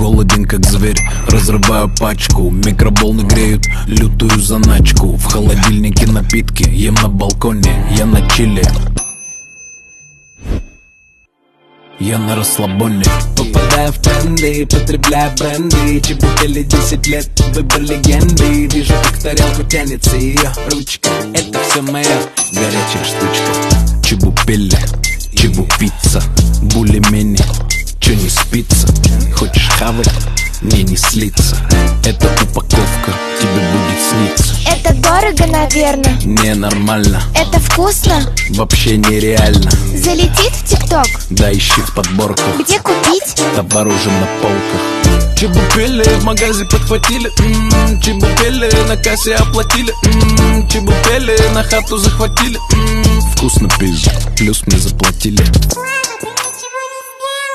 голоден как зверь, разрываю пачку. Микроволны греют лютую заначку. В холодильнике напитки, ем на балконе, я на чиле. Я на расслабоне. Попадаю в тренды, потребляю бренды. Чебупели 10 лет, выбор легенды. Вижу, как тарелку тянется ее ручка. Это все моя горячая штучка. Чебупели, чебупицца, булимени. Чё не спится? Хочешь хавать? Мне не слиться. Эта упаковка тебе будет сниться. Это дорого, наверное. Не нормально. Это вкусно. Вообще нереально. Залетит в ТикТок. Да ищи в подборках. Где купить? Товар уже на полках. Чебупели в магазе подхватили. Чебупели на кассе оплатили. Чебупели на хату захватили. Вкусно пизжу, плюс мне заплатили.